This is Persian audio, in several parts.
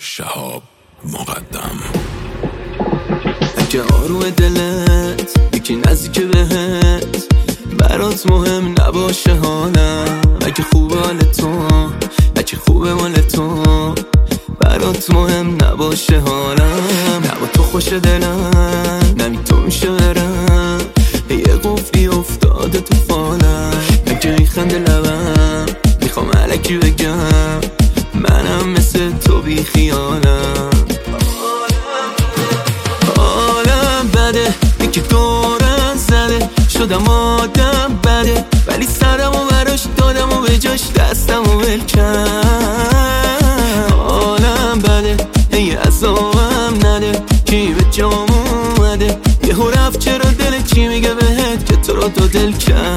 شهاب مقدم. اگه آروم دلت یکی نزدیک بهت برات مهم نباشه حالم، اگه خوبه حال تو، اگه خوبه مال تو، برات مهم نباشه حالم. نه با تو خوش دلم، نمی تو میشه برم، یه قفلی افتاده تو فالم. اگه میخنده لبم میخوام علکی بگم منم مثل تو بی خیالم. حالم بده یکی دورم زده، شدم آدم بده ولی سرمو براش دادم و به جاش دستمو ول کرد. حالم بده هی عذابم نده، کی به جام اومده یهو رفت چرا دل چی میگه بهت که تو رو دو دل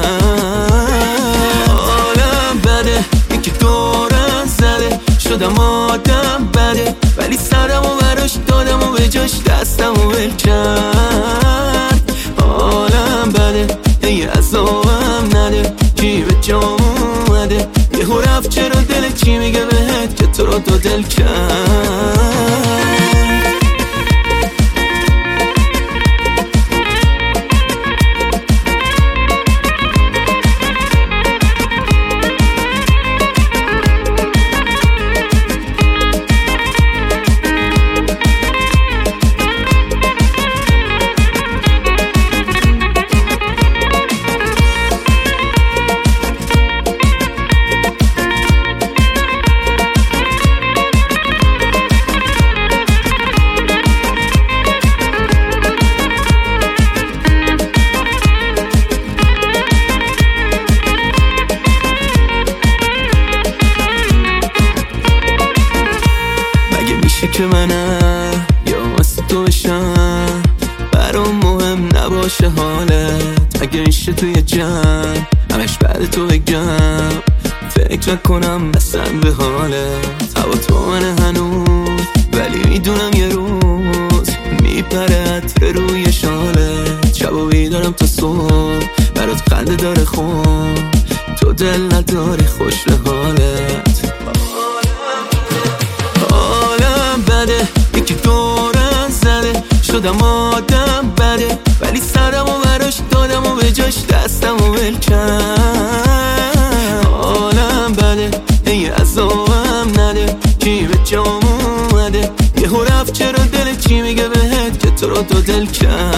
کرد. حالم بده یکی دورم زده، شدم آدم بده ولی سرمو براش دادم و به جاش دستمو ول کرد. حالم بده هی عذابم نده، کی به جام اومده یهو رفت چرا دل چی میگه بهت که تو رو دو دل کرد. که منم یا واسه تو بشم برام مهم نباشه حالت. اگه ایشه توی جمع همش بعد تو بگم فکر نکنم اصلا به حالت. هوا تو منه هنوز ولی میدونم یه روز میپره عطر روی شالت. شب و بیدارم تا صبح برات خنده داره خون، تو دل نداری خوش به حالت. بده یکی دورم زده، شدم آدم بده ولی سرمو براش دادم و به جاش دستمو ول کرد. حالم بده هی عذابم نده، کی به جام اومده یهو رفت چرا دل چی میگه بهت که تو رو دو دل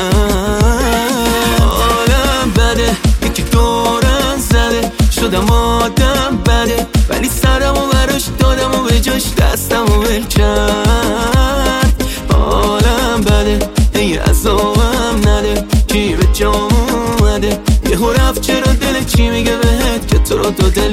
کرد. حالم بده یکی دورم زده، شدم آدم بده ولی سرمو براش دادم و به جاش دستمو ول کرد. حالم بده هی عذابم نده، کی به جام اومده یهو رفت چرا دل چی میگه بهت که تو رو دو دل